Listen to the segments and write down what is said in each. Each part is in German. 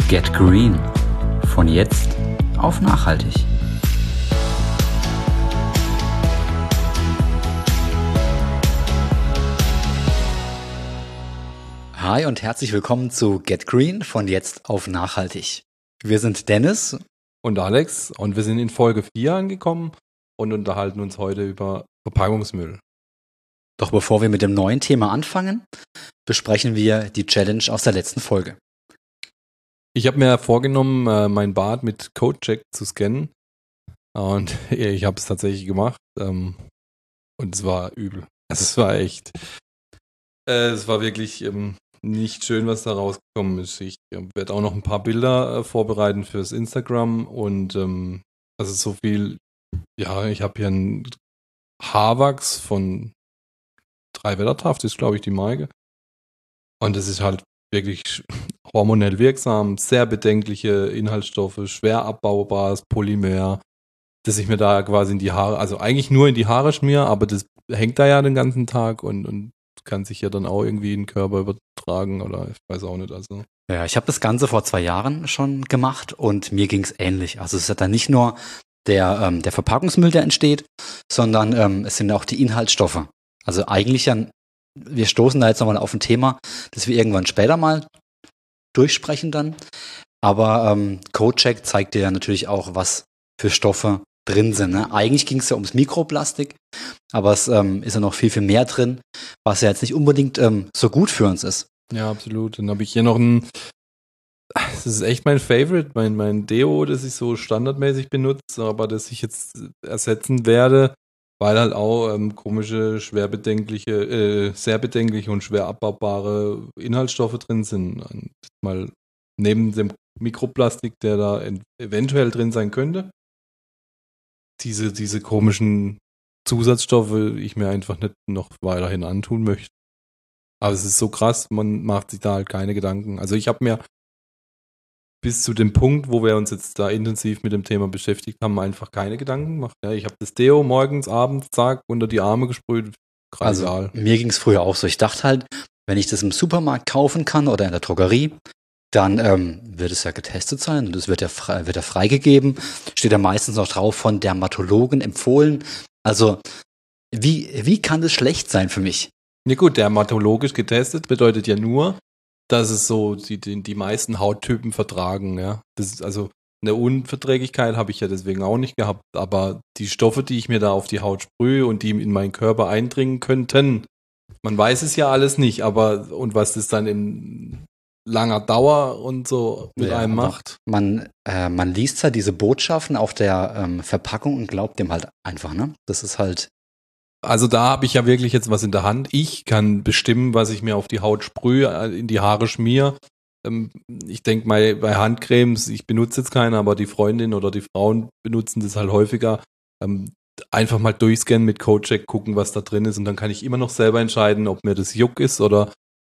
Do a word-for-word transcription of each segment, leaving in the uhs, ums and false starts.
Get Green. Von jetzt auf nachhaltig. Hi und herzlich willkommen zu Get Green von jetzt auf nachhaltig. Wir sind Dennis und Alex und wir sind in Folge vier angekommen und unterhalten uns heute über Verpackungsmüll. Doch bevor wir mit dem neuen Thema anfangen, besprechen wir die Challenge aus der letzten Folge. Ich habe mir vorgenommen, mein Bad mit CodeCheck zu scannen und ich habe es tatsächlich gemacht und es war übel. Also es war echt, es war wirklich nicht schön, was da rausgekommen ist. Ich werde auch noch ein paar Bilder vorbereiten fürs Instagram und also so viel, ja, ich habe hier ein Haarwachs von drei Wettertaft, ist glaube ich die Marke und es ist halt wirklich hormonell wirksam, sehr bedenkliche Inhaltsstoffe, schwer abbaubares Polymer, das ich mir da quasi in die Haare, also eigentlich nur in die Haare schmiere, aber das hängt da ja den ganzen Tag und, und kann sich ja dann auch irgendwie in den Körper übertragen oder ich weiß auch nicht. Also. Ja, ich habe das Ganze vor zwei Jahren schon gemacht und mir ging es ähnlich. Also es ist ja dann nicht nur der, ähm, der Verpackungsmüll, der entsteht, sondern ähm, es sind auch die Inhaltsstoffe. Also eigentlich ja, wir stoßen da jetzt nochmal auf ein Thema, das wir irgendwann später mal durchsprechen dann. Aber ähm, CodeCheck zeigt dir ja natürlich auch, was für Stoffe drin sind. Ne? Eigentlich ging es ja ums Mikroplastik, aber es ähm, ist ja noch viel, viel mehr drin, was ja jetzt nicht unbedingt ähm, so gut für uns ist. Ja, absolut. Dann habe ich hier noch ein, das ist echt mein Favorite, mein, mein Deo, das ich so standardmäßig benutze, aber das ich jetzt ersetzen werde, weil halt auch ähm, komische, schwer bedenkliche, äh, sehr bedenkliche und schwer abbaubare Inhaltsstoffe drin sind. Und mal neben dem Mikroplastik, der da en- eventuell drin sein könnte, diese, diese komischen Zusatzstoffe ich mir einfach nicht noch weiterhin antun möchte. Aber es ist so krass, man macht sich da halt keine Gedanken. Also ich habe mir bis zu dem Punkt, wo wir uns jetzt da intensiv mit dem Thema beschäftigt haben, einfach keine Gedanken gemacht. Ja, ich habe das Deo morgens, abends, zack, unter die Arme gesprüht. Also egal. Mir ging es früher auch so. Ich dachte halt, wenn ich das im Supermarkt kaufen kann oder in der Drogerie, dann ähm, wird es ja getestet sein und es wird ja, frei, wird ja freigegeben. Steht ja meistens noch drauf von Dermatologen empfohlen. Also wie, wie kann das schlecht sein für mich? Ja gut, dermatologisch getestet bedeutet ja nur, dass es so die, die, die meisten Hauttypen vertragen. Ja, das ist also eine Unverträglichkeit habe ich ja deswegen auch nicht gehabt. Aber die Stoffe, die ich mir da auf die Haut sprühe und die in meinen Körper eindringen könnten, man weiß es ja alles nicht. Aber und was das dann in langer Dauer und so mit ja, einem macht. Man, äh, man liest halt diese Botschaften auf der ähm, Verpackung und glaubt dem halt einfach, ne? Das ist halt. Also da habe ich ja wirklich jetzt was in der Hand. Ich kann bestimmen, was ich mir auf die Haut sprühe, in die Haare schmier. Ähm, ich denke mal bei Handcremes, ich benutze jetzt keine, aber die Freundin oder die Frauen benutzen das halt häufiger. Ähm, einfach mal durchscannen mit CodeCheck, gucken, was da drin ist und dann kann ich immer noch selber entscheiden, ob mir das Juck ist oder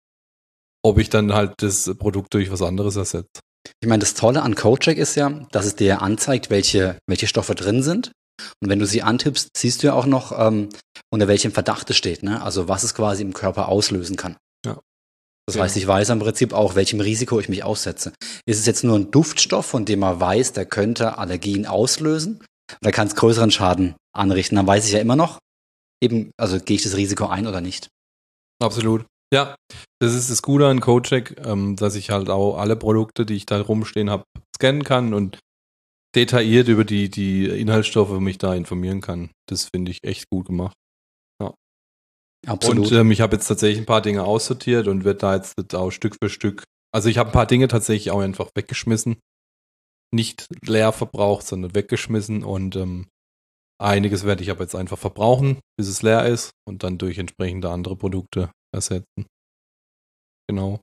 ob ich dann halt das Produkt durch was anderes ersetze. Ich meine, das Tolle an CodeCheck ist ja, dass es dir anzeigt, welche, welche Stoffe drin sind. Und wenn du sie antippst, siehst du ja auch noch, ähm, unter welchem Verdacht es steht, ne? Also was es quasi im Körper auslösen kann. Ja. Das ja. heißt, ich weiß im Prinzip auch, welchem Risiko ich mich aussetze. Ist es jetzt nur ein Duftstoff, von dem man weiß, der könnte Allergien auslösen? Oder kann es größeren Schaden anrichten? Dann weiß ich ja immer noch, eben, also gehe ich das Risiko ein oder nicht. Absolut. Ja, das ist das Gute an CodeCheck, ähm, dass ich halt auch alle Produkte, die ich da rumstehen habe, scannen kann und detailliert über die, die Inhaltsstoffe mich da informieren kann. Das finde ich echt gut gemacht. Ja. Absolut. Und ähm, ich habe jetzt tatsächlich ein paar Dinge aussortiert und werde da jetzt auch Stück für Stück, also ich habe ein paar Dinge tatsächlich auch einfach weggeschmissen. Nicht leer verbraucht, sondern weggeschmissen und ähm, einiges werde ich aber jetzt einfach verbrauchen, bis es leer ist und dann durch entsprechende andere Produkte ersetzen. Genau.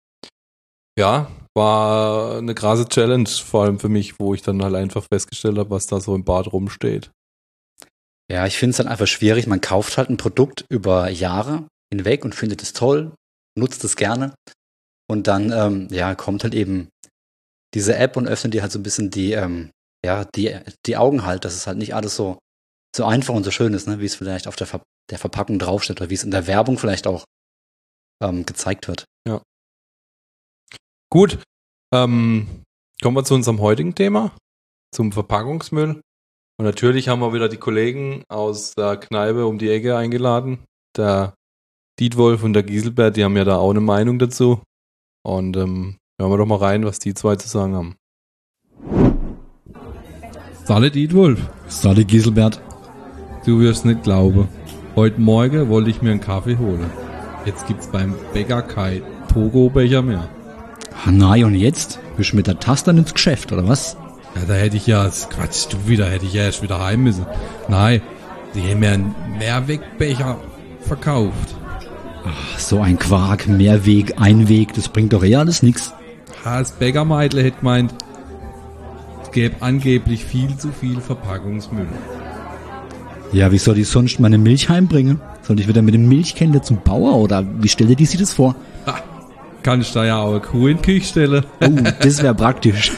Ja, war eine krasse Challenge, vor allem für mich, wo ich dann halt einfach festgestellt habe, was da so im Bad rumsteht. Ja, ich finde es halt einfach schwierig. Man kauft halt ein Produkt über Jahre hinweg und findet es toll, nutzt es gerne und dann ähm, ja, kommt halt eben diese App und öffnet dir halt so ein bisschen die, ähm, ja, die, die Augen halt, dass es halt nicht alles so, so einfach und so schön ist, ne, wie es vielleicht auf der, Ver- der Verpackung draufsteht oder wie es in der Werbung vielleicht auch ähm, gezeigt wird. Ja. Gut, Ähm, kommen wir zu unserem heutigen Thema, zum Verpackungsmüll. Und natürlich haben wir wieder die Kollegen aus der Kneipe um die Ecke eingeladen. Der Dietwolf und der Giselbert, die haben ja da auch eine Meinung dazu. Und ähm, hören wir doch mal rein, was die zwei zu sagen haben. Salle Dietwolf. Salle Giselbert. Du wirst nicht glauben. Heute Morgen wollte ich mir einen Kaffee holen. Jetzt gibt's beim Bäcker kein Togo-Becher mehr. Ah, nein, und jetzt? Bist du mit der Taste ins Geschäft, oder was? Ja, da hätte ich ja, das Quatsch, du wieder, hätte ich ja erst wieder heim müssen. Nein, die haben mir einen Mehrwegbecher verkauft. Ach, so ein Quark, Mehrweg, Einweg, das bringt doch eher alles nix. Das Bäckermeidle hätte gemeint, es gäbe angeblich viel zu viel Verpackungsmüll. Ja, wie soll ich sonst meine Milch heimbringen? Soll ich wieder mit dem Milchkännchen zum Bauer, oder wie stellt ihr die sich das vor? Ha, kann ich da ja auch eine Kuh in die Küche stellen. Oh, das wäre praktisch.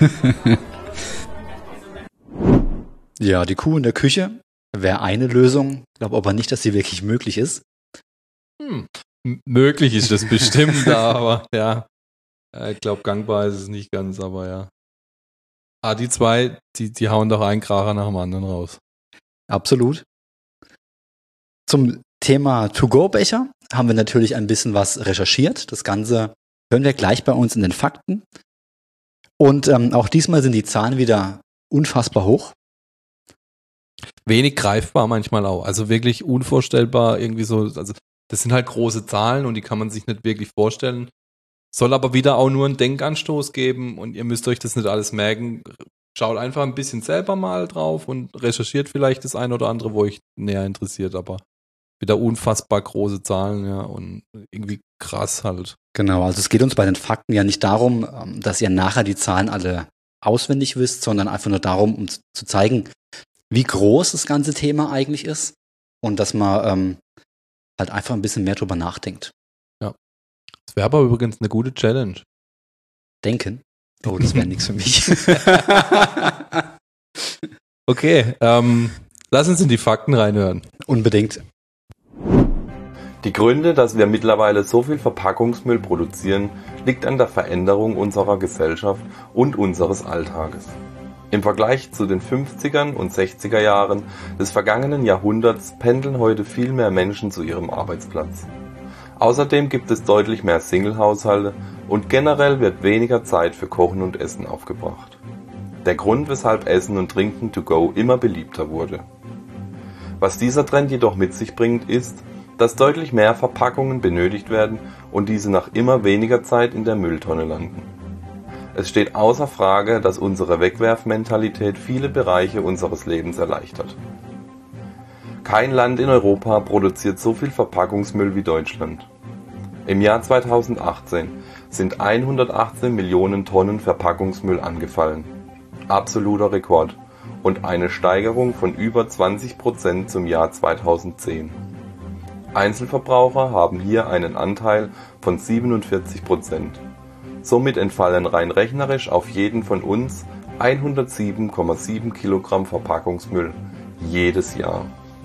Ja, die Kuh in der Küche wäre eine Lösung. Ich glaube aber nicht, dass sie wirklich möglich ist. Hm. M- möglich ist das bestimmt, aber ja. Ich glaube, gangbar ist es nicht ganz, aber ja. Ah, die zwei, die, die hauen doch einen Kracher nach dem anderen raus. Absolut. Zum Thema To-Go-Becher haben wir natürlich ein bisschen was recherchiert. Das Ganze hören wir gleich bei uns in den Fakten. Und ähm, auch diesmal sind die Zahlen wieder unfassbar hoch. Wenig greifbar manchmal auch. Also wirklich unvorstellbar irgendwie so. Also das sind halt große Zahlen und die kann man sich nicht wirklich vorstellen. Soll aber wieder auch nur einen Denkanstoß geben und ihr müsst euch das nicht alles merken. Schaut einfach ein bisschen selber mal drauf und recherchiert vielleicht das ein oder andere, wo euch näher interessiert, aber wieder unfassbar große Zahlen, ja, und irgendwie krass halt. Genau, also es geht uns bei den Fakten ja nicht darum, ähm, dass ihr nachher die Zahlen alle auswendig wisst, sondern einfach nur darum, um z- zu zeigen, wie groß das ganze Thema eigentlich ist und dass man ähm, halt einfach ein bisschen mehr drüber nachdenkt. Das wäre aber übrigens eine gute Challenge. Denken? Oh, das wäre nichts für mich. Okay, ähm, lass uns in die Fakten reinhören. Unbedingt. Die Gründe, dass wir mittlerweile so viel Verpackungsmüll produzieren, liegt an der Veränderung unserer Gesellschaft und unseres Alltages. Im Vergleich zu den fünfzigern und sechziger Jahren des vergangenen Jahrhunderts pendeln heute viel mehr Menschen zu ihrem Arbeitsplatz. Außerdem gibt es deutlich mehr Single-Haushalte und generell wird weniger Zeit für Kochen und Essen aufgebracht. Der Grund, weshalb Essen und Trinken to go immer beliebter wurde. Was dieser Trend jedoch mit sich bringt, ist, dass deutlich mehr Verpackungen benötigt werden und diese nach immer weniger Zeit in der Mülltonne landen. Es steht außer Frage, dass unsere Wegwerfmentalität viele Bereiche unseres Lebens erleichtert. Kein Land in Europa produziert so viel Verpackungsmüll wie Deutschland. Im Jahr zweitausendachtzehn sind hundertachtzehn Millionen Tonnen Verpackungsmüll angefallen. Absoluter Rekord und eine Steigerung von über zwanzig Prozent zum Jahr zweitausendzehn. Einzelverbraucher haben hier einen Anteil von siebenundvierzig Prozent. Somit entfallen rein rechnerisch auf jeden von uns hundertsieben Komma sieben Kilogramm Verpackungsmüll jedes Jahr.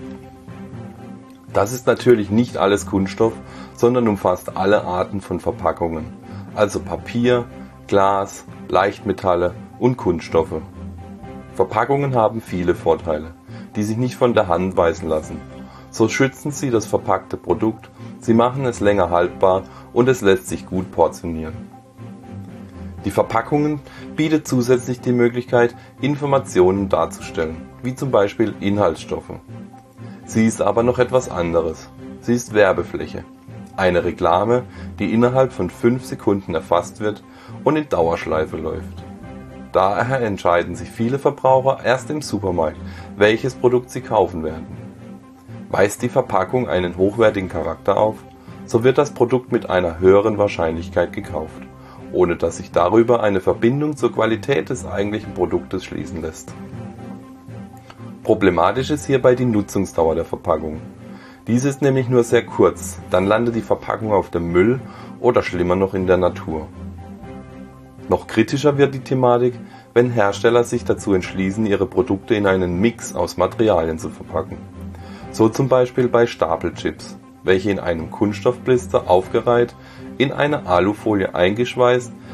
Das ist natürlich nicht alles Kunststoff, sondern umfasst alle Arten von Verpackungen, also Papier, Glas, Leichtmetalle und Kunststoffe. Verpackungen haben viele Vorteile, die sich nicht von der Hand weisen lassen. So schützen sie das verpackte Produkt, sie machen es länger haltbar und es lässt sich gut portionieren. Die Verpackungen bietet zusätzlich die Möglichkeit, Informationen darzustellen, wie zum Beispiel Inhaltsstoffe. Sie ist aber noch etwas anderes. Sie ist Werbefläche. Eine Reklame, die innerhalb von fünf Sekunden erfasst wird und in Dauerschleife läuft. Daher entscheiden sich viele Verbraucher erst im Supermarkt, welches Produkt sie kaufen werden. Weist die Verpackung einen hochwertigen Charakter auf, so wird das Produkt mit einer höheren Wahrscheinlichkeit gekauft, ohne dass sich darüber eine Verbindung zur Qualität des eigentlichen Produktes schließen lässt. Problematisch ist hierbei die Nutzungsdauer der Verpackung. Diese ist nämlich nur sehr kurz, dann landet die Verpackung auf dem Müll oder schlimmer noch in der Natur. Noch kritischer wird die Thematik, wenn Hersteller sich dazu entschließen, ihre Produkte in einen Mix aus Materialien zu verpacken. So zum Beispiel bei Stapelchips, welche in einem Kunststoffblister aufgereiht, in eine Alufolie eingeschweißt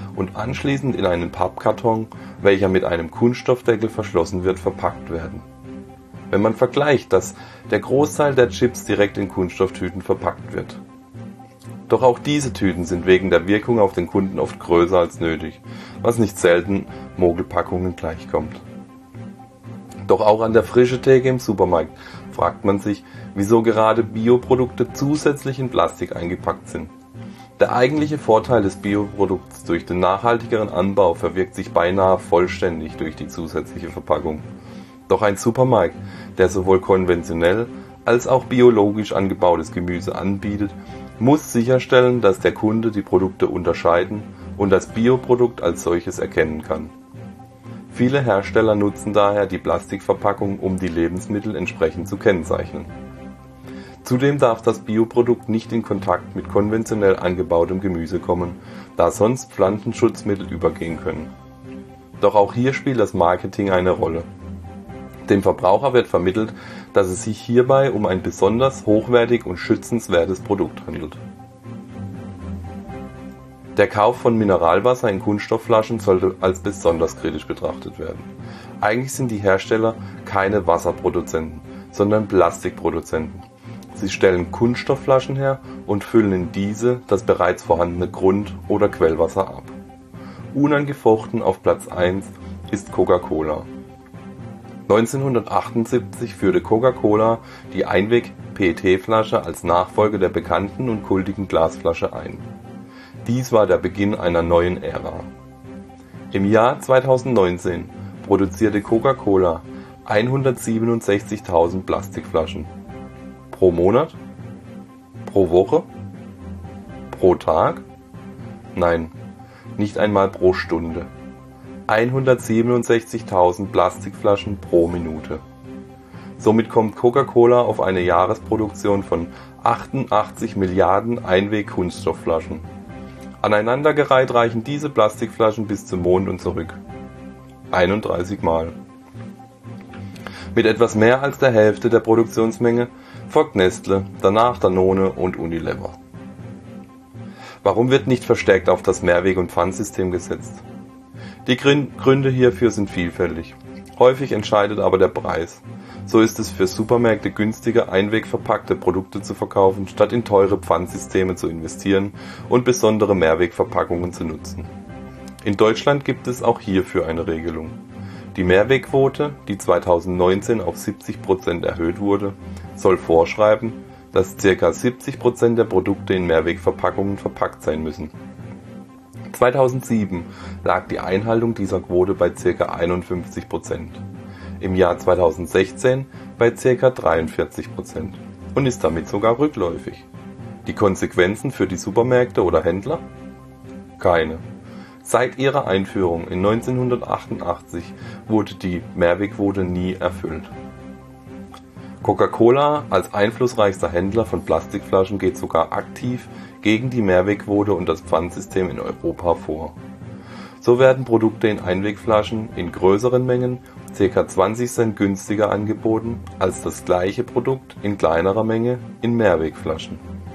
und anschließend in einen Pappkarton, welcher mit einem Kunststoffdeckel verschlossen wird, verpackt werden. Wenn man vergleicht, dass der Großteil der Chips direkt in Kunststofftüten verpackt wird. Doch auch diese Tüten sind wegen der Wirkung auf den Kunden oft größer als nötig, was nicht selten Mogelpackungen gleichkommt. Doch auch an der Frische-Theke im Supermarkt fragt man sich, wieso gerade Bioprodukte zusätzlich in Plastik eingepackt sind. Der eigentliche Vorteil des Bioprodukts durch den nachhaltigeren Anbau verwirkt sich beinahe vollständig durch die zusätzliche Verpackung. Doch ein Supermarkt, der sowohl konventionell als auch biologisch angebautes Gemüse anbietet, muss sicherstellen, dass der Kunde die Produkte unterscheiden und das Bioprodukt als solches erkennen kann. Viele Hersteller nutzen daher die Plastikverpackung, um die Lebensmittel entsprechend zu kennzeichnen. Zudem darf das Bioprodukt nicht in Kontakt mit konventionell angebautem Gemüse kommen, da sonst Pflanzenschutzmittel übergehen können. Doch auch hier spielt das Marketing eine Rolle. Dem Verbraucher wird vermittelt, dass es sich hierbei um ein besonders hochwertig und schützenswertes Produkt handelt. Der Kauf von Mineralwasser in Kunststoffflaschen sollte als besonders kritisch betrachtet werden. Eigentlich sind die Hersteller keine Wasserproduzenten, sondern Plastikproduzenten. Sie stellen Kunststoffflaschen her und füllen in diese das bereits vorhandene Grund- oder Quellwasser ab. Unangefochten auf Platz eins ist Coca-Cola. neunzehnhundertachtundsiebzig führte Coca-Cola die Einweg-P E T-Flasche als Nachfolger der bekannten und kultigen Glasflasche ein. Dies war der Beginn einer neuen Ära. Im Jahr zweitausendneunzehn produzierte Coca-Cola hundertsiebenundsechzigtausend Plastikflaschen. Pro Monat? Pro Woche? Pro Tag? Nein, nicht einmal pro Stunde. hundertsiebenundsechzigtausend Plastikflaschen pro Minute. Somit kommt Coca-Cola auf eine Jahresproduktion von achtundachtzig Milliarden Einweg-Kunststoffflaschen. Aneinandergereiht reichen diese Plastikflaschen bis zum Mond und zurück. einunddreißig Mal. Mit etwas mehr als der Hälfte der Produktionsmenge folgt Nestle, danach Danone und Unilever. Warum wird nicht verstärkt auf das Mehrweg- und Pfandsystem gesetzt? Die Gründe hierfür sind vielfältig. Häufig entscheidet aber der Preis. So ist es für Supermärkte günstiger, einwegverpackte Produkte zu verkaufen, statt in teure Pfandsysteme zu investieren und besondere Mehrwegverpackungen zu nutzen. In Deutschland gibt es auch hierfür eine Regelung. Die Mehrwegquote, die zweitausendneunzehn auf siebzig Prozent erhöht wurde, soll vorschreiben, dass ca. siebzig Prozent der Produkte in Mehrwegverpackungen verpackt sein müssen. zweitausendsieben lag die Einhaltung dieser Quote bei ca. einundfünfzig Prozent, im Jahr zweitausendsechzehn bei ca. dreiundvierzig Prozent und ist damit sogar rückläufig. Die Konsequenzen für die Supermärkte oder Händler? Keine. Seit ihrer Einführung in neunzehnhundertachtundachtzig wurde die Mehrwegquote nie erfüllt. Coca-Cola als einflussreichster Händler von Plastikflaschen geht sogar aktiv gegen die Mehrwegquote und das Pfandsystem in Europa vor. So werden Produkte in Einwegflaschen in größeren Mengen ca. zwanzig Cent günstiger angeboten als das gleiche Produkt in kleinerer Menge in Mehrwegflaschen.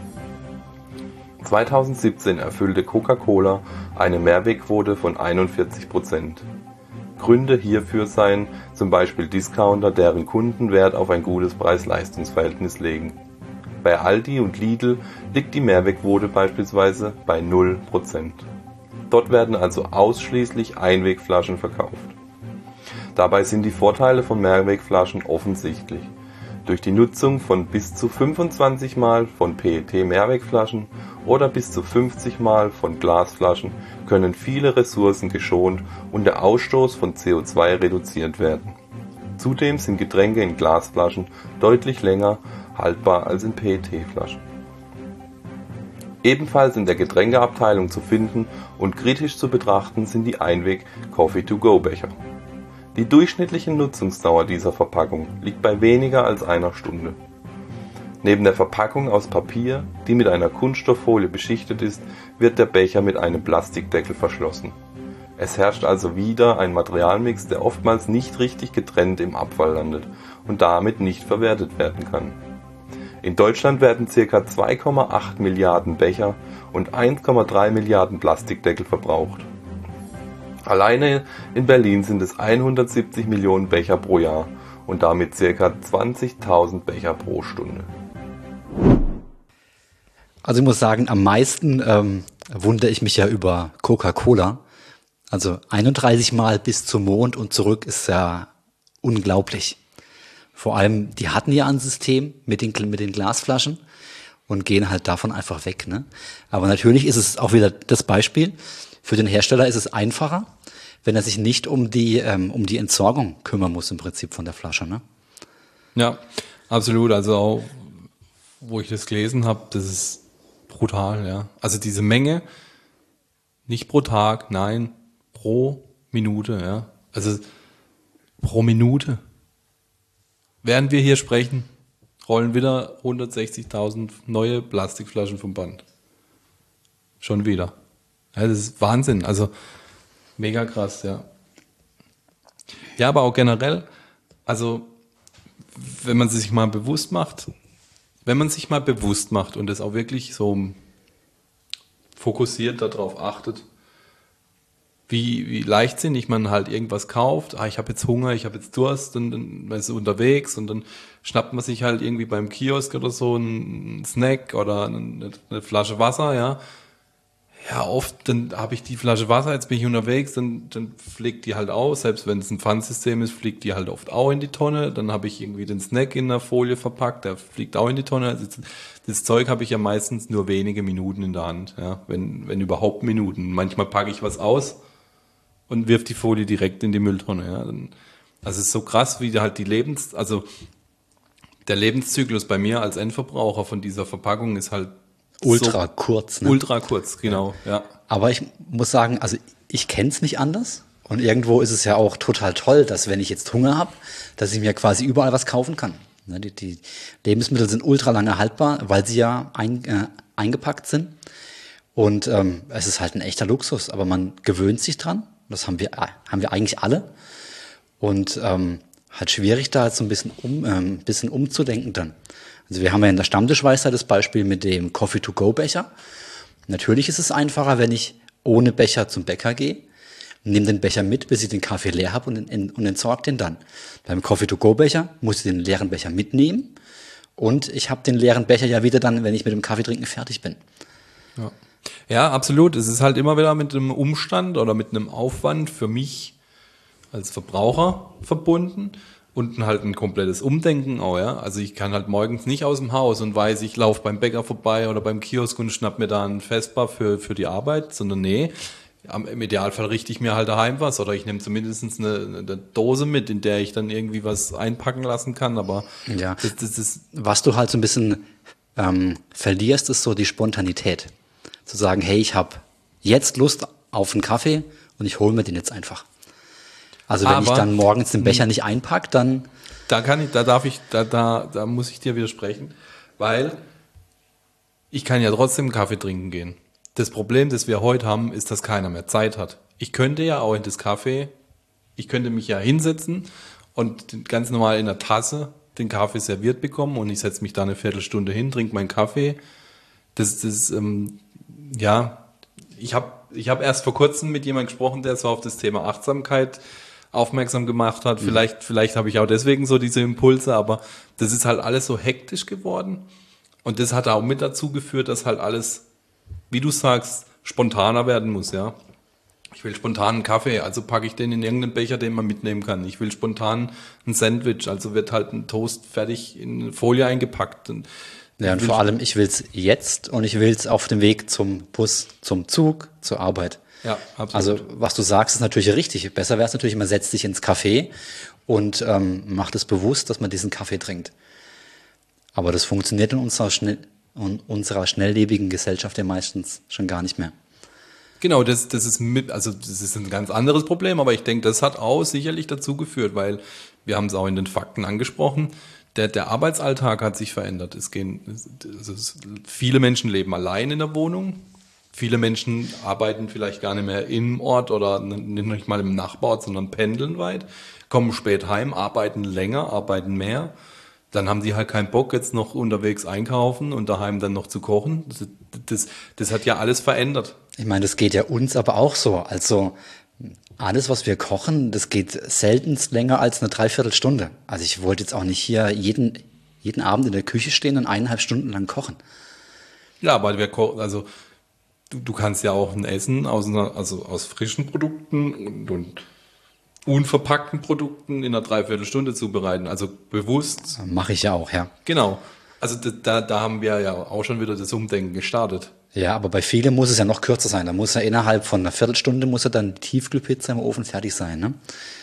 zweitausendsiebzehn erfüllte Coca-Cola eine Mehrwegquote von einundvierzig Prozent. Gründe hierfür seien zum Beispiel Discounter, deren Kunden Wert auf ein gutes Preis-Leistungs-Verhältnis legen. Bei Aldi und Lidl liegt die Mehrwegquote beispielsweise bei null Prozent. Dort werden also ausschließlich Einwegflaschen verkauft. Dabei sind die Vorteile von Mehrwegflaschen offensichtlich. Durch die Nutzung von bis zu fünfundzwanzig Mal von P E T-Mehrwegflaschen oder bis zu fünfzig Mal von Glasflaschen können viele Ressourcen geschont und der Ausstoß von C O zwei reduziert werden. Zudem sind Getränke in Glasflaschen deutlich länger haltbar als in P E T-Flaschen. Ebenfalls in der Getränkeabteilung zu finden und kritisch zu betrachten sind die Einweg-Coffee-to-go-Becher. Die durchschnittliche Nutzungsdauer dieser Verpackung liegt bei weniger als einer Stunde. Neben der Verpackung aus Papier, die mit einer Kunststofffolie beschichtet ist, wird der Becher mit einem Plastikdeckel verschlossen. Es herrscht also wieder ein Materialmix, der oftmals nicht richtig getrennt im Abfall landet und damit nicht verwertet werden kann. In Deutschland werden ca. zwei Komma acht Milliarden Becher und eins Komma drei Milliarden Plastikdeckel verbraucht. Alleine in Berlin sind es hundertsiebzig Millionen Becher pro Jahr und damit ca. zwanzigtausend Becher pro Stunde. Also ich muss sagen, am meisten ähm, wundere ich mich ja über Coca-Cola. Also einunddreißig Mal bis zum Mond und zurück ist ja unglaublich. Vor allem, die hatten ja ein System mit den, mit den Glasflaschen und gehen halt davon einfach weg, ne? Aber natürlich ist es auch wieder das Beispiel. Für den Hersteller ist es einfacher, wenn er sich nicht um die, ähm, um die Entsorgung kümmern muss im Prinzip von der Flasche, ne? Ja, absolut. Also auch, wo ich das gelesen habe, das ist brutal, ja. Also diese Menge, nicht pro Tag, nein, pro Minute, ja. Also pro Minute. Während wir hier sprechen, rollen wieder hundertsechzigtausend neue Plastikflaschen vom Band. Schon wieder. Ja, das ist Wahnsinn. Also mega krass, ja. Ja, aber auch generell, also wenn man sich mal bewusst macht, wenn man sich mal bewusst macht und das auch wirklich so fokussiert darauf achtet, wie, wie leichtsinnig man halt irgendwas kauft. Ah, ich habe jetzt Hunger, ich habe jetzt Durst und dann man ist unterwegs und dann schnappt man sich halt irgendwie beim Kiosk oder so einen Snack oder eine, eine Flasche Wasser, ja. Ja, oft, dann habe ich die Flasche Wasser, jetzt bin ich unterwegs, dann, dann fliegt die halt aus, selbst wenn es ein Pfandsystem ist, fliegt die halt oft auch in die Tonne, dann habe ich irgendwie den Snack in der Folie verpackt, der fliegt auch in die Tonne. Also das Zeug habe ich ja meistens nur wenige Minuten in der Hand, ja, wenn, wenn überhaupt Minuten. Manchmal packe ich was aus und wirf die Folie direkt in die Mülltonne, ja. Dann, also es ist so krass, wie halt die Lebens, also der Lebenszyklus bei mir als Endverbraucher von dieser Verpackung ist halt Ultra so kurz, ne? Ultra kurz, genau, ja. ja. Aber ich muss sagen, also ich kenne es nicht anders. Und irgendwo ist es ja auch total toll, dass wenn ich jetzt Hunger habe, dass ich mir quasi überall was kaufen kann. Ne, die, die Lebensmittel sind ultra lange haltbar, weil sie ja ein, äh, eingepackt sind. Und ähm, es ist halt ein echter Luxus, aber man gewöhnt sich dran. Das haben wir, haben wir eigentlich alle. Und ähm, halt schwierig, da jetzt so ein bisschen, um, ähm, bisschen umzudenken dann. Also wir haben ja in der Stammtischweisheit das Beispiel mit dem Coffee-to-go-Becher. Natürlich ist es einfacher, wenn ich ohne Becher zum Bäcker gehe, nehme den Becher mit, bis ich den Kaffee leer habe und, und entsorge den dann. Beim Coffee-to-go-Becher muss ich den leeren Becher mitnehmen und ich habe den leeren Becher ja wieder dann, wenn ich mit dem Kaffee trinken fertig bin. Ja. Ja, absolut. Es ist halt immer wieder mit einem Umstand oder mit einem Aufwand für mich als Verbraucher verbunden. Und halt ein komplettes Umdenken auch, ja. Also ich kann halt morgens nicht aus dem Haus und weiß, ich laufe beim Bäcker vorbei oder beim Kiosk und schnapp mir da einen Vespa für, für die Arbeit, sondern nee, im Idealfall richte ich mir halt daheim was oder ich nehme zumindest eine, eine Dose mit, in der ich dann irgendwie was einpacken lassen kann, aber ja. das, das ist... Was du halt so ein bisschen ähm, verlierst, ist so die Spontanität. Zu sagen, hey, ich habe jetzt Lust auf einen Kaffee und ich hole mir den jetzt einfach. Also wenn aber, ich dann morgens den Becher nicht einpacke, dann... Da kann ich, da darf ich, da, da, da muss ich dir widersprechen, weil ich kann ja trotzdem Kaffee trinken gehen. Das Problem, das wir heute haben, ist, dass keiner mehr Zeit hat. Ich könnte ja auch in das Kaffee, ich könnte mich ja hinsetzen und ganz normal in der Tasse den Kaffee serviert bekommen und ich setze mich da eine Viertelstunde hin, trinke meinen Kaffee. Das, das, ähm, ja, ich habe, ich habe erst vor kurzem mit jemandem gesprochen, der so auf das Thema Achtsamkeit aufmerksam gemacht hat. Mhm. Vielleicht, vielleicht habe ich auch deswegen so diese Impulse, aber das ist halt alles so hektisch geworden. Und das hat auch mit dazu geführt, dass halt alles, wie du sagst, spontaner werden muss, ja. Ich will spontan einen Kaffee, also packe ich den in irgendeinen Becher, den man mitnehmen kann. Ich will spontan ein Sandwich, also wird halt ein Toast fertig in eine Folie eingepackt. Und ja, und vor allem, ich will es jetzt und ich will es auf dem Weg zum Bus, zum Zug, zur Arbeit. Ja, absolut. Also was du sagst, ist natürlich richtig. Besser wäre es natürlich, man setzt sich ins Café und ähm, macht es bewusst, dass man diesen Kaffee trinkt. Aber das funktioniert in unserer, schnell, in unserer schnelllebigen Gesellschaft ja meistens schon gar nicht mehr. Genau, das, das ist mit, also das ist ein ganz anderes Problem, aber ich denke, das hat auch sicherlich dazu geführt, weil wir haben es auch in den Fakten angesprochen. Der, der Arbeitsalltag hat sich verändert. Es gehen, also es, viele Menschen leben allein in der Wohnung. Viele Menschen arbeiten vielleicht gar nicht mehr im Ort oder nicht mal im Nachbarort, sondern pendeln weit, kommen spät heim, arbeiten länger, arbeiten mehr. Dann haben die halt keinen Bock, jetzt noch unterwegs einkaufen und daheim dann noch zu kochen. Das, das, das hat ja alles verändert. Ich meine, das geht ja uns aber auch so. Also Alles, was wir kochen, das geht seltenst länger als eine Dreiviertelstunde. Also ich wollte jetzt auch nicht hier jeden, jeden Abend in der Küche stehen und eineinhalb Stunden lang kochen. Ja, aber wir kochen, also du, du kannst ja auch ein Essen aus einer, also aus frischen Produkten und, und unverpackten Produkten in einer Dreiviertelstunde zubereiten. Also bewusst. Mache ich ja auch, ja. Genau. Also da, da haben wir ja auch schon wieder das Umdenken gestartet. Ja, aber bei vielen muss es ja noch kürzer sein. Da muss ja innerhalb von einer Viertelstunde muss ja dann die Tiefkühlpizza im Ofen fertig sein, ne?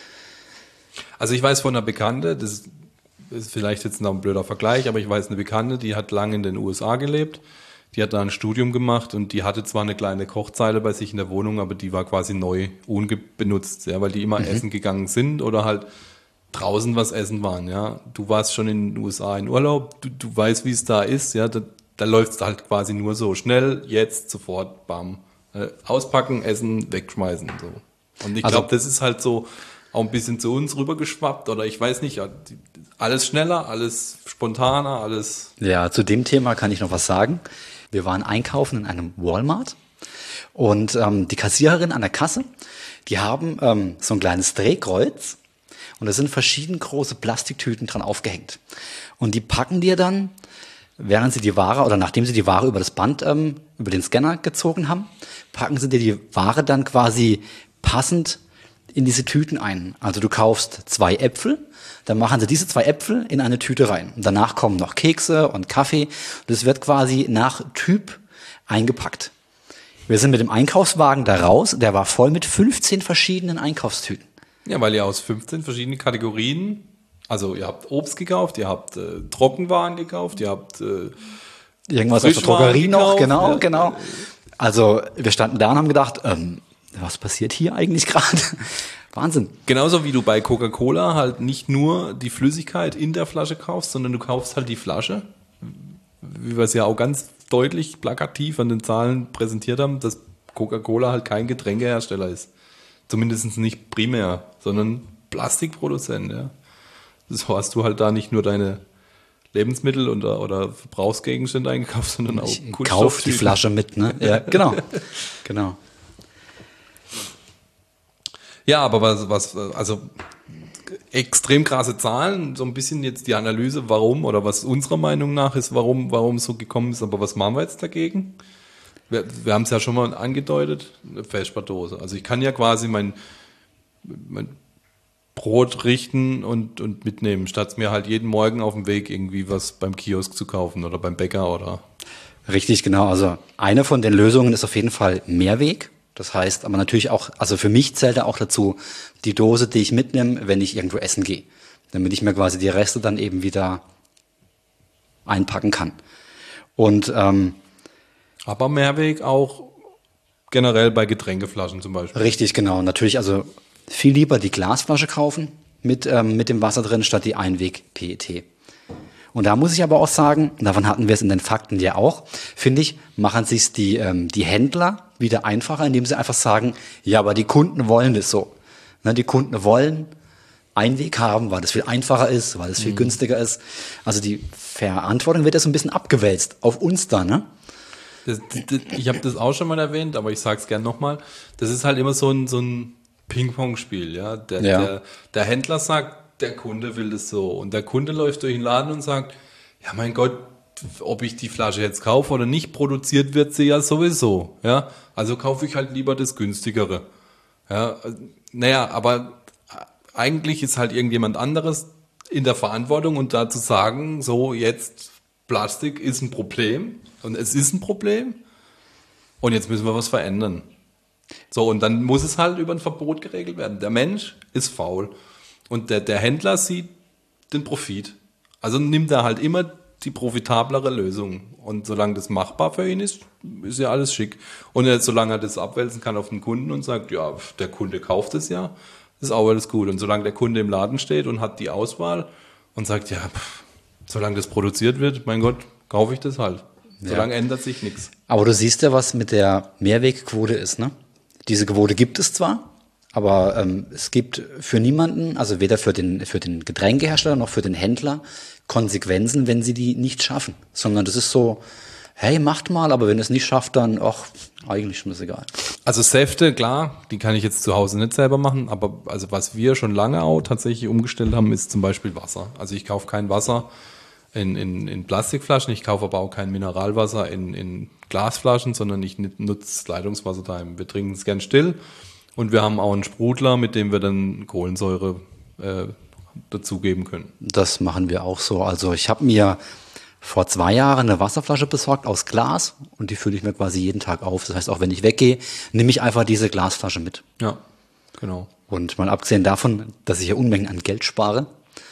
Also ich weiß von einer Bekannte, das ist vielleicht jetzt noch ein blöder Vergleich, aber ich weiß eine Bekannte, die hat lange in den U S A gelebt, die hat da ein Studium gemacht und die hatte zwar eine kleine Kochzeile bei sich in der Wohnung, aber die war quasi neu, unbenutzt, ja, weil die immer mhm. essen gegangen sind oder halt draußen was essen waren, ja. Du warst schon in den U S A in Urlaub, du, du weißt, wie es da ist, ja, da, da läuft es halt quasi nur so schnell, jetzt, sofort, bam, äh, auspacken, essen, wegschmeißen, so. Und ich also, glaube, das ist halt so auch ein bisschen zu uns rübergeschwappt oder ich weiß nicht, ja, die, alles schneller, alles spontaner, alles. Ja, zu dem Thema kann ich noch was sagen. Wir waren einkaufen in einem Walmart und ähm, die Kassiererin an der Kasse, die haben ähm, so ein kleines Drehkreuz und da sind verschieden große Plastiktüten dran aufgehängt. Und die packen dir dann, während sie die Ware oder nachdem sie die Ware über das Band, ähm, über den Scanner gezogen haben, packen sie dir die Ware dann quasi passend in diese Tüten ein. Also du kaufst zwei Äpfel, dann machen sie diese zwei Äpfel in eine Tüte rein. Und danach kommen noch Kekse und Kaffee. Das wird quasi nach Typ eingepackt. Wir sind mit dem Einkaufswagen da raus. Der war voll mit fünfzehn verschiedenen Einkaufstüten. Ja, weil ihr aus fünfzehn verschiedenen Kategorien, also ihr habt Obst gekauft, ihr habt äh, Trockenwaren gekauft, ihr habt äh, irgendwas aus der Drogerie noch, genau, ja. genau. Also wir standen da und haben gedacht, ähm, was passiert hier eigentlich gerade? Wahnsinn. Genauso wie du bei Coca-Cola halt nicht nur die Flüssigkeit in der Flasche kaufst, sondern du kaufst halt die Flasche. Wie wir es ja auch ganz deutlich plakativ an den Zahlen präsentiert haben, dass Coca-Cola halt kein Getränkehersteller ist. Zumindest nicht primär, sondern Plastikproduzent. Ja. So hast du halt da nicht nur deine Lebensmittel oder, oder Verbrauchsgegenstände eingekauft, sondern auch ich kauf die Flasche mit, ne? Ja, genau. genau. Ja, aber was, was, also extrem krasse Zahlen, so ein bisschen jetzt die Analyse, warum oder was unserer Meinung nach ist, warum, warum es so gekommen ist, aber was machen wir jetzt dagegen? Wir, wir haben es ja schon mal angedeutet, eine Feldspardose. Also ich kann ja quasi mein, mein Brot richten und, und mitnehmen, statt mir halt jeden Morgen auf dem Weg irgendwie was beim Kiosk zu kaufen oder beim Bäcker oder. Richtig, genau. Also eine von den Lösungen ist auf jeden Fall Mehrweg. Das heißt, aber natürlich auch, also für mich zählt da auch dazu die Dose, die ich mitnehme, wenn ich irgendwo essen gehe. Damit ich mir quasi die Reste dann eben wieder einpacken kann. Und ähm, aber Mehrweg auch generell bei Getränkeflaschen zum Beispiel. Richtig, genau. Natürlich also viel lieber die Glasflasche kaufen mit, ähm, mit dem Wasser drin, statt die Einweg-P E T. Und da muss ich aber auch sagen, davon hatten wir es in den Fakten ja auch, finde ich, machen sich die, ähm, die Händler wieder einfacher, indem sie einfach sagen, ja, aber die Kunden wollen das so. Ne, die Kunden wollen Einweg haben, weil das viel einfacher ist, weil es viel mhm. günstiger ist. Also die Verantwortung wird ja so ein bisschen abgewälzt auf uns da, ne? Das, das, ich habe das auch schon mal erwähnt, aber ich sage es gern nochmal. Das ist halt immer so ein, so ein Ping-Pong-Spiel. Ja? Der, ja. Der, der Händler sagt, der Kunde will das so. Und der Kunde läuft durch den Laden und sagt, ja mein Gott, ob ich die Flasche jetzt kaufe oder nicht, produziert wird sie ja sowieso. Ja? Also kaufe ich halt lieber das günstigere. Ja? Naja, aber eigentlich ist halt irgendjemand anderes in der Verantwortung und da zu sagen, so jetzt Plastik ist ein Problem und es ist ein Problem und jetzt müssen wir was verändern. So, und dann muss es halt über ein Verbot geregelt werden. Der Mensch ist faul und der, der Händler sieht den Profit. Also nimmt er halt immer die profitablere Lösung. Und solange das machbar für ihn ist, ist ja alles schick. Und jetzt, solange er das abwälzen kann auf den Kunden und sagt, ja, der Kunde kauft es ja, ist auch alles gut. Und solange der Kunde im Laden steht und hat die Auswahl und sagt, ja, pff, solange das produziert wird, mein Gott, kaufe ich das halt. Solange ja. ändert sich nichts. Aber du siehst ja, was mit der Mehrwegquote ist, ne? Diese Quote gibt es zwar, aber ähm, es gibt für niemanden, also weder für den, für den Getränkehersteller noch für den Händler, Konsequenzen, wenn sie die nicht schaffen. Sondern das ist so, hey, macht mal, aber wenn es nicht schafft, dann, ach, eigentlich ist mir das egal. Also Säfte, klar, die kann ich jetzt zu Hause nicht selber machen, aber also was wir schon lange auch tatsächlich umgestellt haben, ist zum Beispiel Wasser. Also ich kaufe kein Wasser in, in, in Plastikflaschen, ich kaufe aber auch kein Mineralwasser in, in Glasflaschen, sondern ich nutze Leitungswasser daheim. Wir trinken es gern still und wir haben auch einen Sprudler, mit dem wir dann Kohlensäure äh, dazugeben können. Das machen wir auch so. Also ich habe mir vor zwei Jahren eine Wasserflasche besorgt aus Glas und die fülle ich mir quasi jeden Tag auf. Das heißt, auch wenn ich weggehe, nehme ich einfach diese Glasflasche mit. Ja, genau. Und mal abgesehen davon, dass ich ja Unmengen an Geld spare.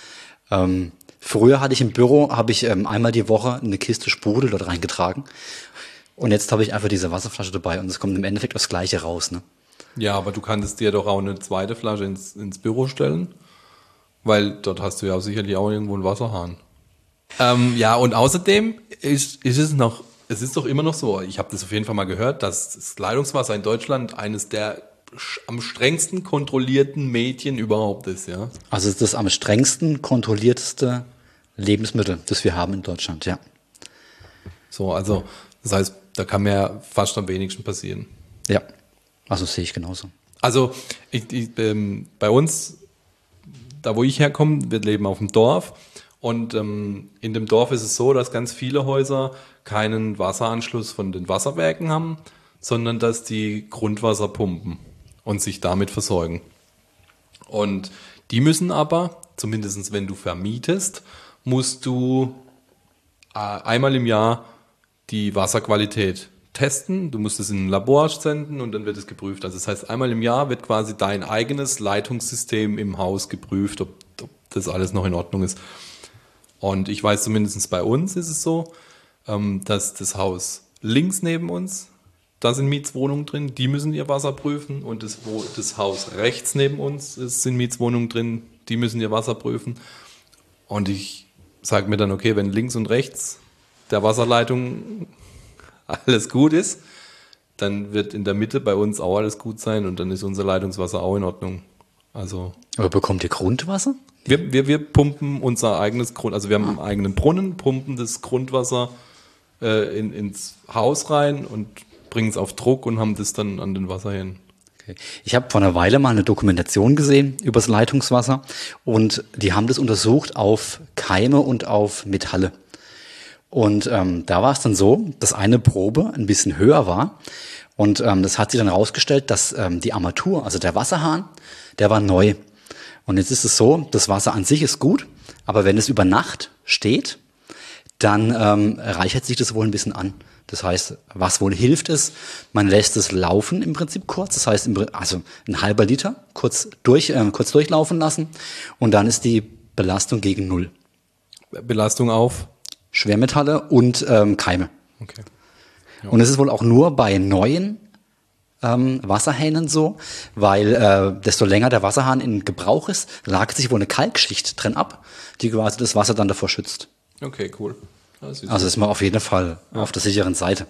Ähm, früher hatte ich im Büro, habe ich ähm, einmal die Woche eine Kiste Sprudel dort reingetragen. Und jetzt habe ich einfach diese Wasserflasche dabei und es kommt im Endeffekt das Gleiche raus. Ne? Ja, aber du kannst dir doch auch eine zweite Flasche ins, ins Büro stellen, weil dort hast du ja sicherlich auch irgendwo einen Wasserhahn. Ähm, ja, und außerdem ist, ist es noch, es ist doch immer noch so, ich habe das auf jeden Fall mal gehört, dass das Leitungswasser in Deutschland eines der am strengsten kontrollierten Medien überhaupt ist, ja. Also es ist das am strengsten kontrollierteste Lebensmittel, das wir haben in Deutschland, ja. So, also das heißt, da kann mir ja fast am wenigsten passieren. Ja, also sehe ich genauso. Also ich, ich, ähm, bei uns, da wo ich herkomme, wir leben auf dem Dorf. Und ähm, in dem Dorf ist es so, dass ganz viele Häuser keinen Wasseranschluss von den Wasserwerken haben, sondern dass die Grundwasser pumpen und sich damit versorgen. Und die müssen aber, zumindest wenn du vermietest, musst du äh, einmal im Jahr die Wasserqualität testen. Du musst es in ein Labor senden und dann wird es geprüft. Also das heißt, einmal im Jahr wird quasi dein eigenes Leitungssystem im Haus geprüft, ob, ob das alles noch in Ordnung ist. Und ich weiß zumindest bei uns ist es so, dass das Haus links neben uns, da sind Mietswohnungen drin, die müssen ihr Wasser prüfen. Und das, wo das Haus rechts neben uns ist, sind Mietswohnungen drin, die müssen ihr Wasser prüfen. Und ich sage mir dann, okay, wenn links und rechts der Wasserleitung alles gut ist, dann wird in der Mitte bei uns auch alles gut sein und dann ist unser Leitungswasser auch in Ordnung. Also. Aber bekommt ihr Grundwasser? Wir, wir, wir pumpen unser eigenes Grund, also wir haben einen eigenen Brunnen, pumpen das Grundwasser äh, in, ins Haus rein und bringen es auf Druck und haben das dann an den Wasserhähnen. Okay. Ich habe vor einer Weile mal eine Dokumentation gesehen über das Leitungswasser und die haben das untersucht auf Keime und auf Metalle. Und ähm, da war es dann so, dass eine Probe ein bisschen höher war und ähm, das hat sich dann herausgestellt, dass ähm, die Armatur, also der Wasserhahn, der war neu. Und jetzt ist es so, das Wasser an sich ist gut, aber wenn es über Nacht steht, dann ähm, reichert sich das wohl ein bisschen an. Das heißt, was wohl hilft ist, man lässt es laufen im Prinzip kurz, das heißt im, also ein halber Liter kurz, durch, äh, kurz durchlaufen lassen und dann ist die Belastung gegen Null. Belastung auf? Schwermetalle und ähm, Keime. Okay. Ja. Und es ist wohl auch nur bei neuen ähm, Wasserhähnen so, weil äh, desto länger der Wasserhahn in Gebrauch ist, lagert sich wohl eine Kalkschicht drin ab, die quasi das Wasser dann davor schützt. Okay, cool. Das ist also ist man auf jeden Fall ja. auf der sicheren Seite.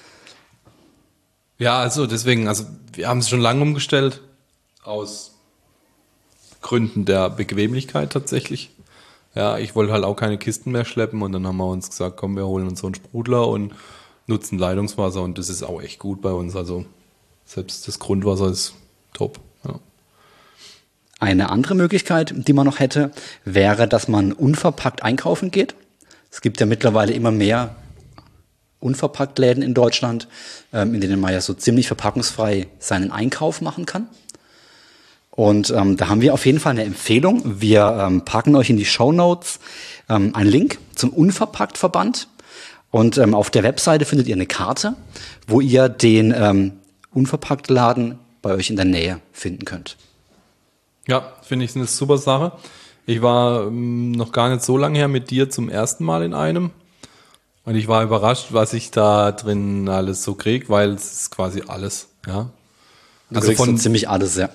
Ja, also deswegen, also wir haben es schon lange umgestellt, aus Gründen der Bequemlichkeit tatsächlich. Ja, ich wollte halt auch keine Kisten mehr schleppen und dann haben wir uns gesagt, komm, wir holen uns so einen Sprudler und nutzen Leitungswasser und das ist auch echt gut bei uns. Also selbst das Grundwasser ist top. Ja. Eine andere Möglichkeit, die man noch hätte, wäre, dass man unverpackt einkaufen geht. Es gibt ja mittlerweile immer mehr Unverpacktläden in Deutschland, in denen man ja so ziemlich verpackungsfrei seinen Einkauf machen kann. Und ähm, da haben wir auf jeden Fall eine Empfehlung. Wir ähm, packen euch in die Shownotes ähm, einen Link zum Unverpacktverband. Und ähm, auf der Webseite findet ihr eine Karte, wo ihr den ähm, Unverpacktladen bei euch in der Nähe finden könnt. Ja, finde ich eine super Sache. Ich war ähm, noch gar nicht so lange her mit dir zum ersten Mal in einem. Und ich war überrascht, was ich da drin alles so kriege, weil es ist quasi alles. Ja. Du also kriegst von so ziemlich alles, ja.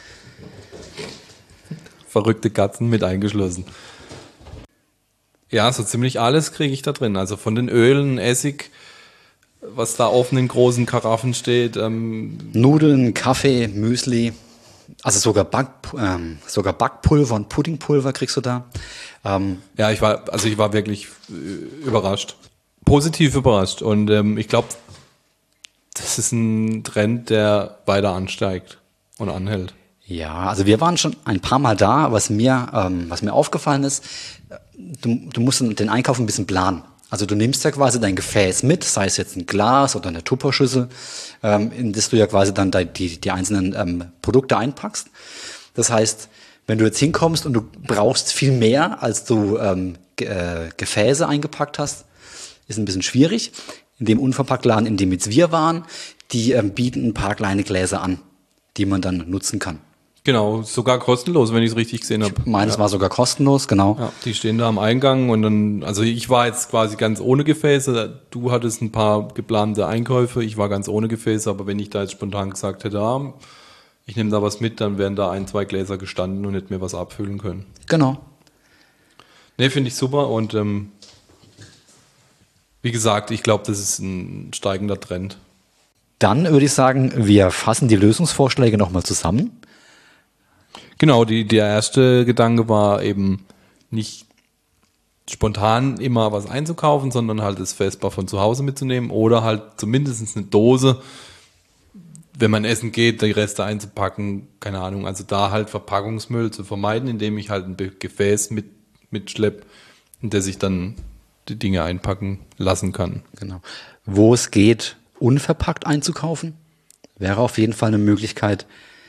Verrückte Katzen mit eingeschlossen. Ja, so ziemlich alles kriege ich da drin. Also von den Ölen, Essig, was da offen in großen Karaffen steht. Ähm Nudeln, Kaffee, Müsli, also sogar, Back, ähm, sogar Backpulver und Puddingpulver kriegst du da. Ähm ja, ich war, also ich war wirklich äh, überrascht. positiv überrascht. Und ähm, ich glaube, das ist ein Trend, der weiter ansteigt und anhält. Ja, also wir waren schon ein paar Mal da. Was mir, ähm, was mir aufgefallen ist, du, du musst den Einkauf ein bisschen planen. Also du nimmst ja quasi dein Gefäß mit, sei es jetzt ein Glas oder eine Tupperschüssel, ähm, in das du ja quasi dann die, die einzelnen ähm, Produkte einpackst. Das heißt, wenn du jetzt hinkommst und du brauchst viel mehr, als du ähm, Ge- äh, Gefäße eingepackt hast, ist ein bisschen schwierig. In dem Unverpacktladen, in dem jetzt wir waren, die ähm, bieten ein paar kleine Gläser an, die man dann nutzen kann. Genau, sogar kostenlos, wenn ich es richtig gesehen habe. Meines ja. war sogar kostenlos, genau. Ja, die stehen da am Eingang und dann, also ich war jetzt quasi ganz ohne Gefäße. Du hattest ein paar geplante Einkäufe, ich war ganz ohne Gefäße, aber wenn ich da jetzt spontan gesagt hätte, ah, ich nehme da was mit, dann wären da ein, zwei Gläser gestanden und hätte mir was abfüllen können. Genau. Ne, finde ich super und ähm, wie gesagt, ich glaube, das ist ein steigender Trend. Dann würde ich sagen, wir fassen die Lösungsvorschläge nochmal zusammen. Genau, die, der erste Gedanke war eben nicht spontan immer was einzukaufen, sondern halt das Vespa von zu Hause mitzunehmen oder halt zumindest eine Dose, wenn man essen geht, die Reste einzupacken, keine Ahnung, also da halt Verpackungsmüll zu vermeiden, indem ich halt ein Gefäß mit, mitschleppe, in das ich dann die Dinge einpacken lassen kann. Genau. Wo es geht, unverpackt einzukaufen, wäre auf jeden Fall eine Möglichkeit.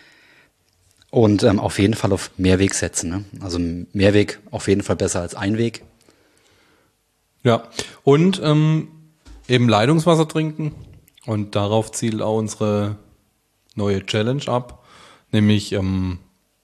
Und ähm, auf jeden Fall auf Mehrweg setzen. Ne? Also Mehrweg auf jeden Fall besser als Einweg. Ja, und ähm, eben Leitungswasser trinken. Und darauf zielt auch unsere neue Challenge ab. Nämlich, ähm,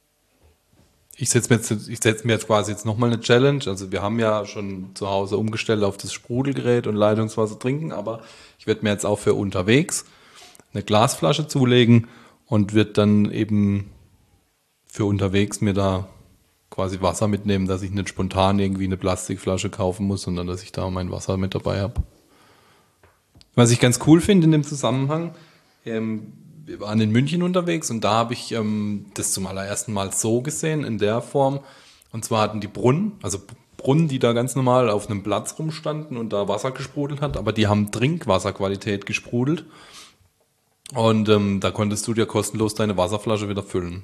ich setze mir jetzt, ich setze mir jetzt quasi jetzt nochmal eine Challenge. Also wir haben ja schon zu Hause umgestellt auf das Sprudelgerät und Leitungswasser trinken. Aber ich werde mir jetzt auch für unterwegs eine Glasflasche zulegen und wird dann eben für unterwegs mir da quasi Wasser mitnehmen, dass ich nicht spontan irgendwie eine Plastikflasche kaufen muss, sondern dass ich da mein Wasser mit dabei habe. Was ich ganz cool finde in dem Zusammenhang, ähm, wir waren in München unterwegs und da habe ich ähm, das zum allerersten Mal so gesehen, in der Form. Und zwar hatten die Brunnen, also Brunnen, die da ganz normal auf einem Platz rumstanden und da Wasser gesprudelt hat, aber die haben Trinkwasserqualität gesprudelt. Und ähm, da konntest du dir kostenlos deine Wasserflasche wieder füllen.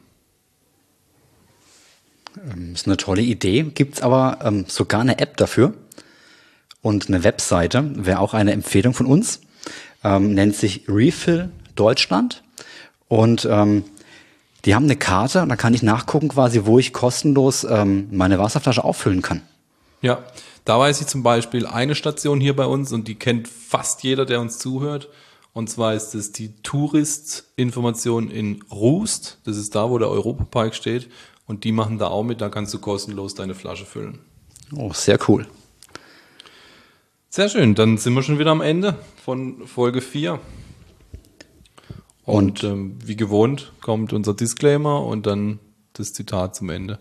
Das ist eine tolle Idee. Gibt es aber ähm, sogar eine App dafür und eine Webseite, wäre auch eine Empfehlung von uns, ähm, nennt sich Refill Deutschland und ähm, die haben eine Karte und da kann ich nachgucken quasi, wo ich kostenlos ähm, meine Wasserflasche auffüllen kann. Ja, da weiß ich zum Beispiel eine Station hier bei uns und die kennt fast jeder, der uns zuhört. Und zwar ist es die Touristinformation in Rust. Das ist da, wo der Europapark steht. Und die machen da auch mit, da kannst du kostenlos deine Flasche füllen. Oh, sehr cool. Sehr schön, dann sind wir schon wieder am Ende von Folge vier. Und, und ähm, wie gewohnt kommt unser Disclaimer und dann das Zitat zum Ende.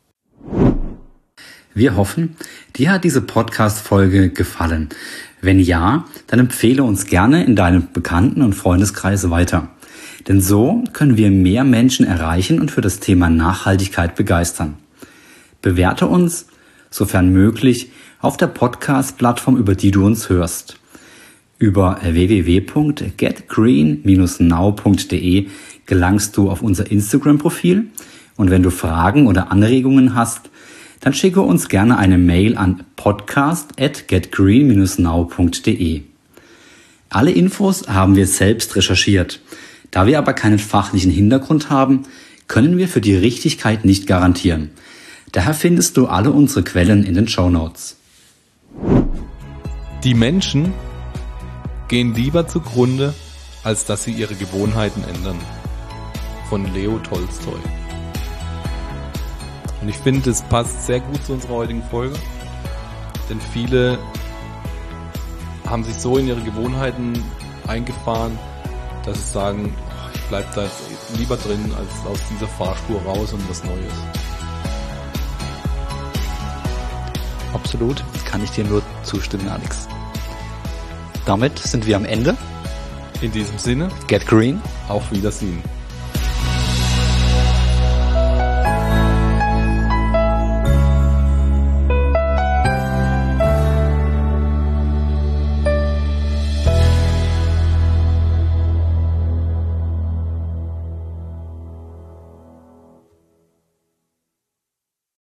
Wir hoffen, dir hat diese Podcast-Folge gefallen. Wenn ja, dann empfehle uns gerne in deinem Bekannten- und Freundeskreis weiter. Denn so können wir mehr Menschen erreichen und für das Thema Nachhaltigkeit begeistern. Bewerte uns, sofern möglich, auf der Podcast-Plattform, über die du uns hörst. Über w w w punkt get green dash now punkt d e gelangst du auf unser Instagram-Profil und wenn du Fragen oder Anregungen hast, dann schicke uns gerne eine Mail an podcast at get green dash now punkt d e. Alle Infos haben wir selbst recherchiert. Da wir aber keinen fachlichen Hintergrund haben, können wir für die Richtigkeit nicht garantieren. Daher findest du alle unsere Quellen in den Shownotes. Die Menschen gehen lieber zugrunde, als dass sie ihre Gewohnheiten ändern. Von Leo Tolstoi. Und ich finde, das passt sehr gut zu unserer heutigen Folge. Denn viele haben sich so in ihre Gewohnheiten eingefahren, dass sie sagen, ich bleibe da jetzt lieber drin, als aus dieser Fahrspur raus und was Neues. Absolut, kann ich dir nur zustimmen, Alex. Damit sind wir am Ende. In diesem Sinne, Get Green. auf Wiedersehen.